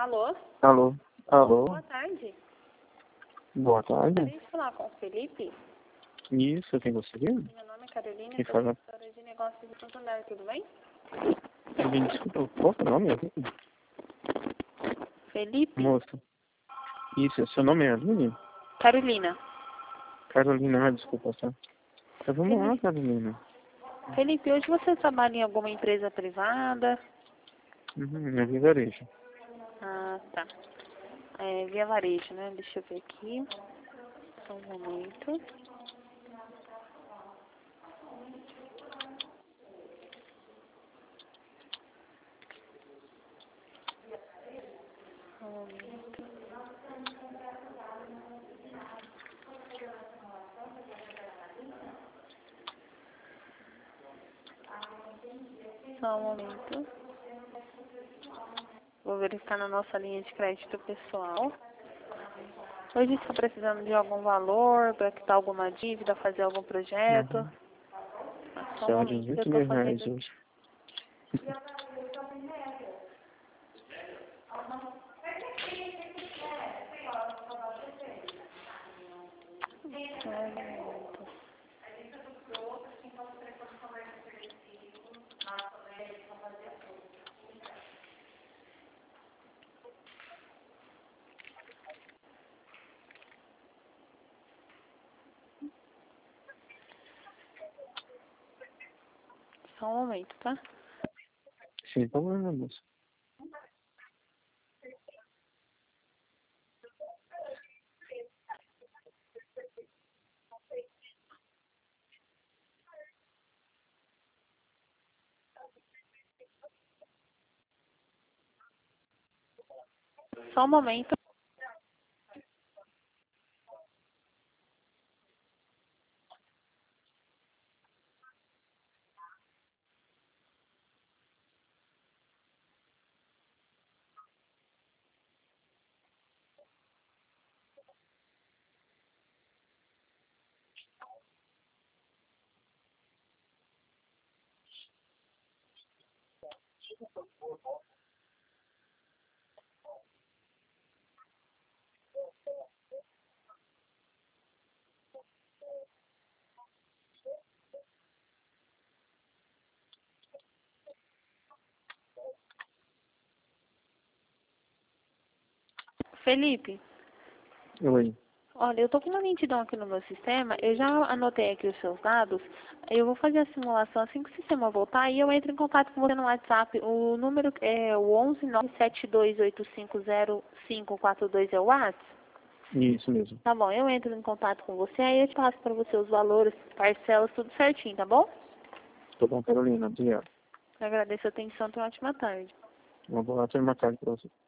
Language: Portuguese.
Alô? Alô? Alô? Boa tarde. Boa tarde. Gostaria de falar com o Felipe. Isso, quem gostaria? Meu nome é Carolina, Quem sou fala? gestora de negócios de Santo André, tudo bem? Desculpa, qual é o nome? Felipe? Moça. Isso, seu nome é Aline? Carolina. Carolina, desculpa, tá? Então, vamos lá, Carolina. Felipe, hoje você trabalha em alguma empresa privada? É vilarejo. Ah, tá. É via varejo, né? Deixa eu ver aqui. Só um momento. Só um momento. Só um momento. Vou verificar na nossa linha de crédito pessoal. Hoje está precisando de algum valor, para quitar alguma dívida, fazer algum projeto? Só um São momento, eu 18 estou mil fazendo reais aqui. hoje. Só um momento, tá? Sem problema, moça. Só um momento. Felipe, Oi. olha, eu tô com uma lentidão aqui no meu sistema, eu já anotei aqui os seus dados, eu vou fazer a simulação assim que o sistema voltar e eu entro em contato com você no WhatsApp. O número é o 11972850542 é o WhatsApp? Isso mesmo. Tá bom, eu entro em contato com você, aí eu te passo para você os valores, parcelas, tudo certinho, tá bom? Tô bom, Carolina. Obrigado. Eu agradeço a atenção, tenha uma ótima tarde. Uma boa tarde pra você.